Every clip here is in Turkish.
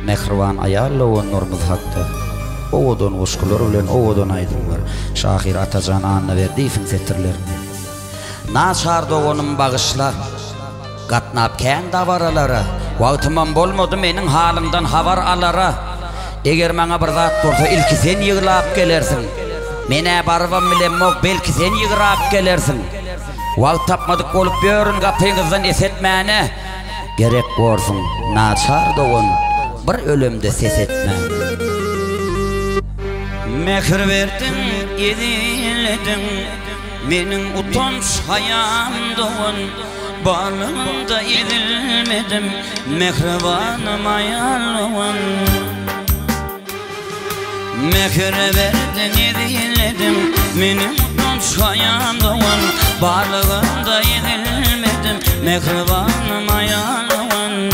mehriban ayalla onlarımız hakkı. Oğudun uşkular bilen oğudun aydınlar. Şahir Atacan anna verdi finsettirlerini. Naçar doğunum bağışla. Gatnap kän davaralara. Wagtymam bolmady menin halimdan habar alara. Eger maňa bir zat bolsa ilki sen ýyglap gelersiň. Mene barwam bilen mok belki sen ýygrap gelersiň. Wagt tapmadyk bolup börün gapyňyzdan esetmäne. Gerek bolsun naçar doğun bir ölümde ses etme. Mehir verdin, edildin, menin utanç hayamdın. Barlığımda edilmedim, mehribanım ayarlığın. Mehir verdin, edildin, menin utanç hayamdın. Barlığımda edilmedim, mehribanım ayarlığın.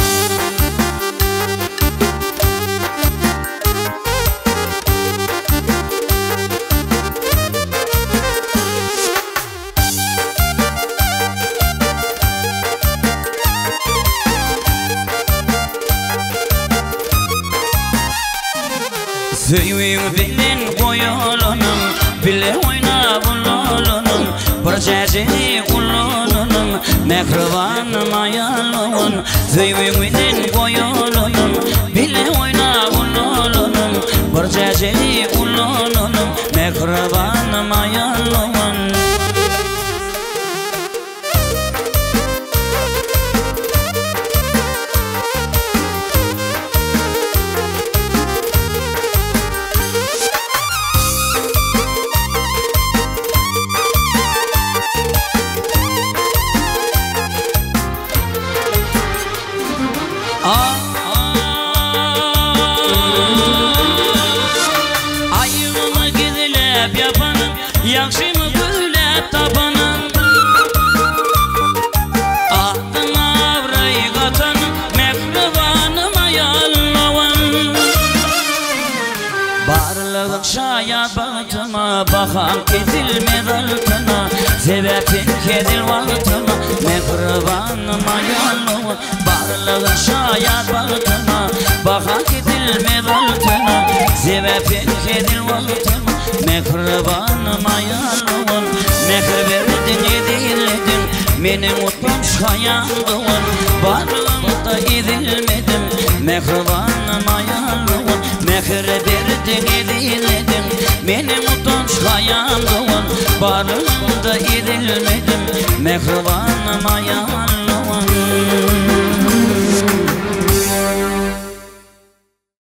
Söyüň bilen goýulunum, bile oýnap ululunum, bir jäjeni ululunum, mehribanım ayalunum. Söyüň bilen goýulunum, bile oýnap ululunum, bir jäjeni ululunum, mehribanım ayalunum. Ayımı gidilep yapanım, yakşımı güylep tapanım. Ahtına avrayı katanım, mehribanım ayarlavan. Barlığın şayat bağıtıma, bakan kedilmez altına. Sebepin kedil vaktıma, mehribanım ayarlavan. Barlığın şayat bağıtıma, bakan kedilmez altına. Sebepin kedil vaktıma, mehribanım ayarlığın. Mehir verdin, edildin, menin utanç hayamdın. Barlığımda edilmedim, mehribanım ayarlığın. Mehir verdin, edildin, menin utanç hayamdın. Barlığımda edilmedim, mehribanım ayarlığın.